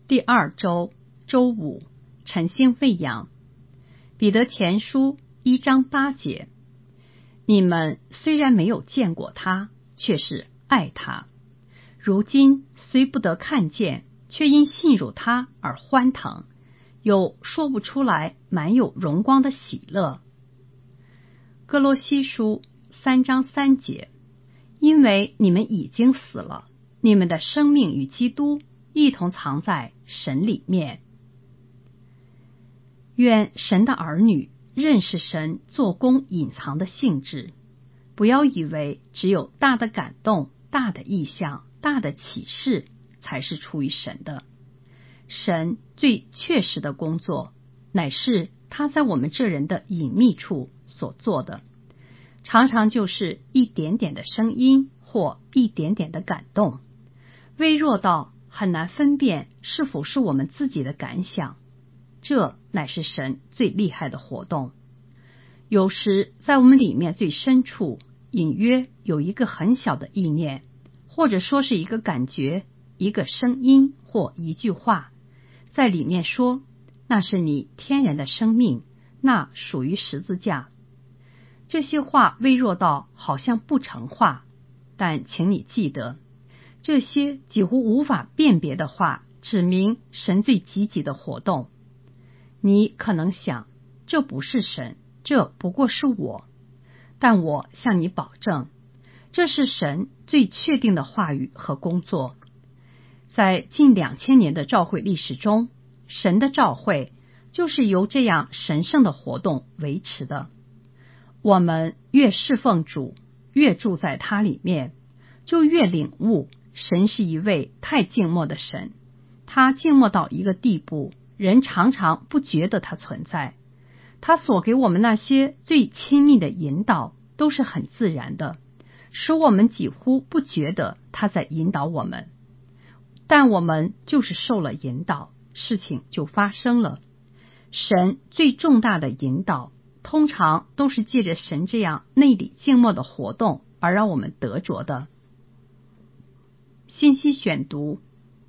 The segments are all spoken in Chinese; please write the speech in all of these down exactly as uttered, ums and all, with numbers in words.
第二周周五，晨星喂养。彼得前书一章八节，你们虽然没有见过他，却是爱他。如今虽不得看见，却因信入他而欢腾，有说不出来满有荣光的喜乐。哥罗西书三章三节，因为你们已经死了，你们的生命与基督一同藏在神里面。愿神的儿女认识神做工隐藏的性质，不要以为只有大的感动、大的意象、大的启示才是出于神的。神最确实的工作，乃是他在我们这人的隐秘处所做的，常常就是一点点的声音或一点点的感动，微弱到很难分辨是否是我们自己的感想。这乃是神最厉害的活动。有时在我们里面最深处，隐约有一个很小的意念，或者说是一个感觉，一个声音或一句话，在里面说，那是你天然的生命，那属于十字架。这些话微弱到好像不成话，但请你记得，这些几乎无法辨别的话，指明神最积极的活动。你可能想，这不是神，这不过是我。但我向你保证，这是神最确定的话语和工作。在近两千年的召会历史中，神的召会就是由这样神圣的活动维持的。我们越侍奉主，越住在他里面，就越领悟神是一位太静默的神。他静默到一个地步，人常常不觉得他存在。他所给我们那些最亲密的引导都是很自然的，使我们几乎不觉得他在引导我们。但我们就是受了引导，事情就发生了。神最重大的引导，通常都是借着神这样内里静默的活动而让我们得着的。信息选读：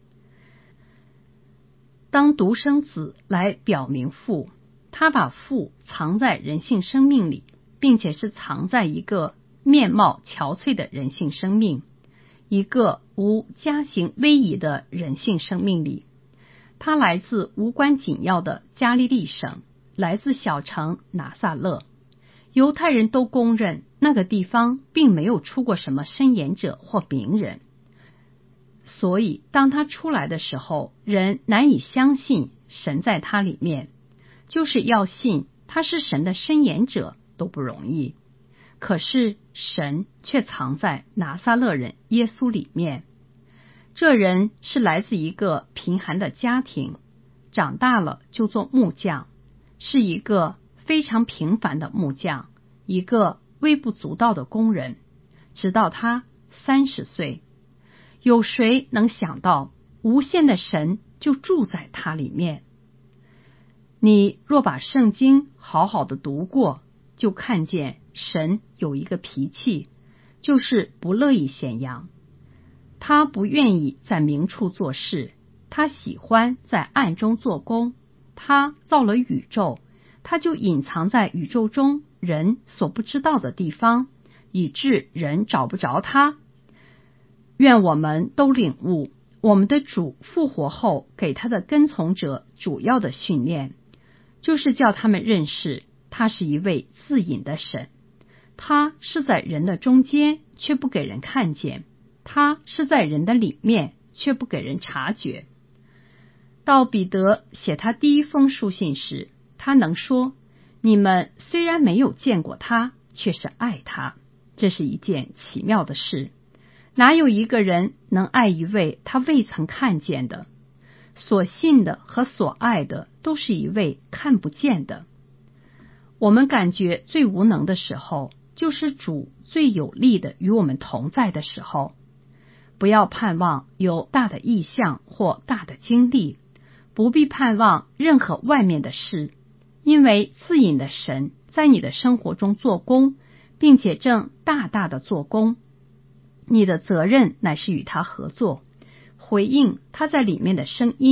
当独生子来表明父，他把父藏在人性生命里，并且是藏在一个面貌憔悴的人性生命，一个无家形威仪的人性生命里。他来自无关紧要的加利利省，来自小城拿撒勒。犹太人都公认那个地方并没有出过什么申言者或名人，所以当他出来的时候，人难以相信神在他里面，就是要信他是神的申言者都不容易。可是神却藏在拿撒勒人耶稣里面。这人是来自一个贫寒的家庭，长大了就做木匠，是一个非常平凡的木匠，一个微不足道的工人，直到他三十岁。有谁能想到无限的神就住在他里面？你若把圣经好好的读过，就看见神有一个脾气，就是不乐意显扬。他不愿意在明处做事，他喜欢在暗中做工。他造了宇宙，他就隐藏在宇宙中人所不知道的地方，以致人找不着他。愿我们都领悟我们的主复活后给他的跟从者主要的训练，就是叫他们认识他是一位自隐的神。他是在人的中间，却不给人看见；他是在人的里面，却不给人察觉。到彼得写他第一封书信时，他能说，你们虽然没有见过他，却是爱他。这是一件奇妙的事。哪有一个人能爱一位他未曾看见的？所信的和所爱的都是一位看不见的。我们感觉最无能的时候，就是主最有力的与我们同在的时候。不要盼望有大的意象或大的经历，不必盼望任何外面的事，因为自隐的神在你的生活中做工，并且正大大的做工。你的责任乃是与他合作，回应他在里面的声音，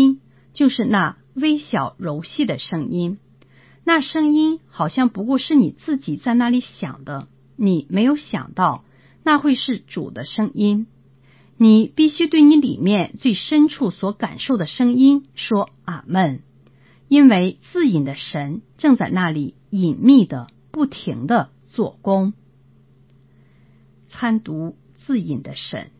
就是那微小柔细的声音。那声音好像不过是你自己在那里想的，你没有想到那会是主的声音。你必须对你里面最深处所感受的声音说阿们，因为自隐的神正在那里隐秘的不停的做工。参读自隐的神。